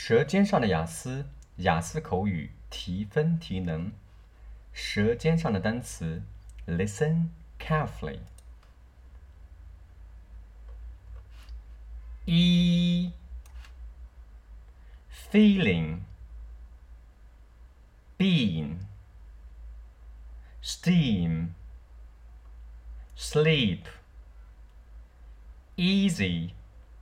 舌尖上的雅思，雅思口语提分提能。舌尖上的单词 ，listen carefully. Feeling, being, steam, sleep, easy,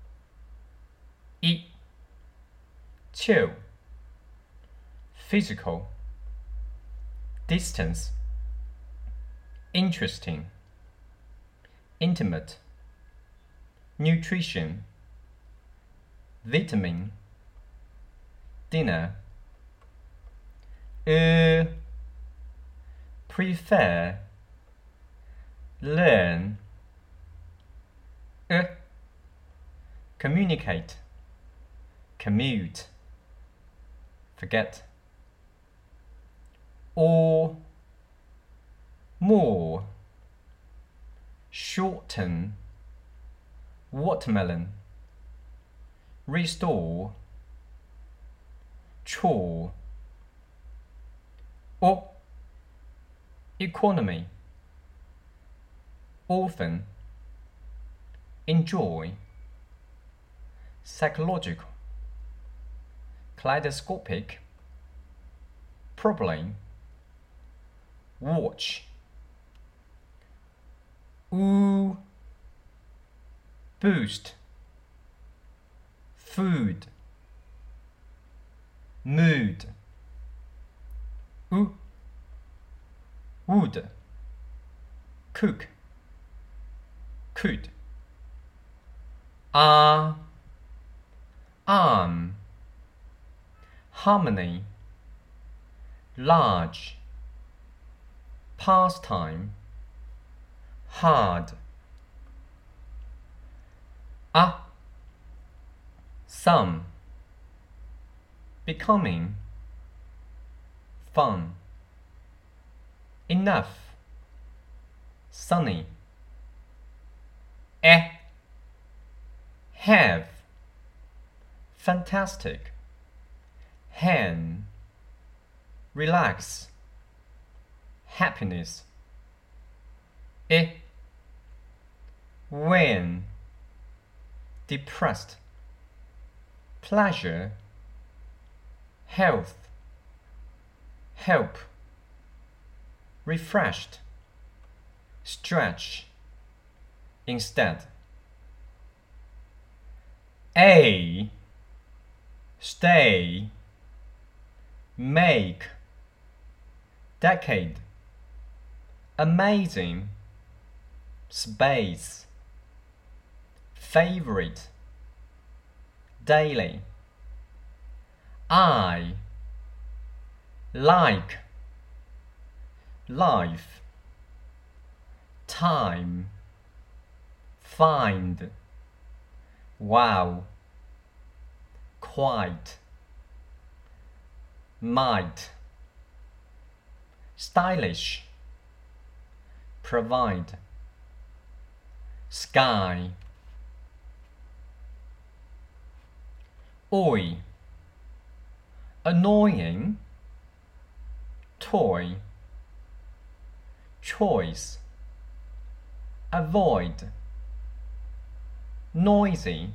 eat, chill, physical, distance, interesting, intimate, nutrition, vitamin, dinner, prefer, learn, communicate, commute, forget, or, more, shorten, watermelon, restore, chore, or, economy, orphan, enjoy, psychological, kaleidoscopic, problem, watch, boost, food, mood, wood, cook, could, arm, harmony, large, pastime, hard, some, becoming, fun, enough, sunny, have, fantastic, hand, relax, happiness, when, depressed, pleasure, health, help, refreshed, stretch, instead, stay, make, decade, amazing, space, favorite, daily, I, like, life, time, find, wow, quite, might, stylish, provide, sky, oi, annoying, toy, choice, avoid, noisy,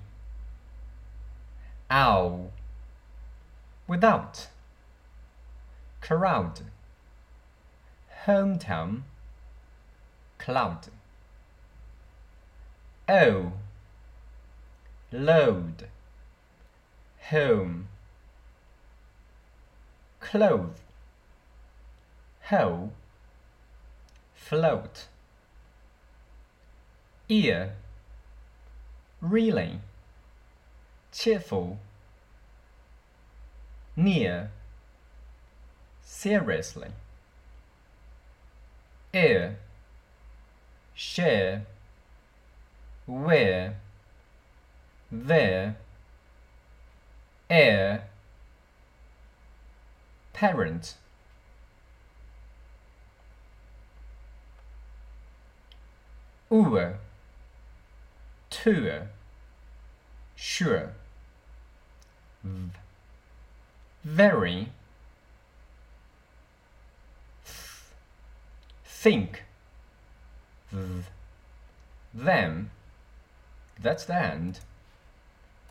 owl, without, crowd, hometown, cloud, load, home, clothe, whole, float, ear, really, cheerful, near, seriously, air, share, where, there, air, parent, tour, sure, very, think, them, that's the end.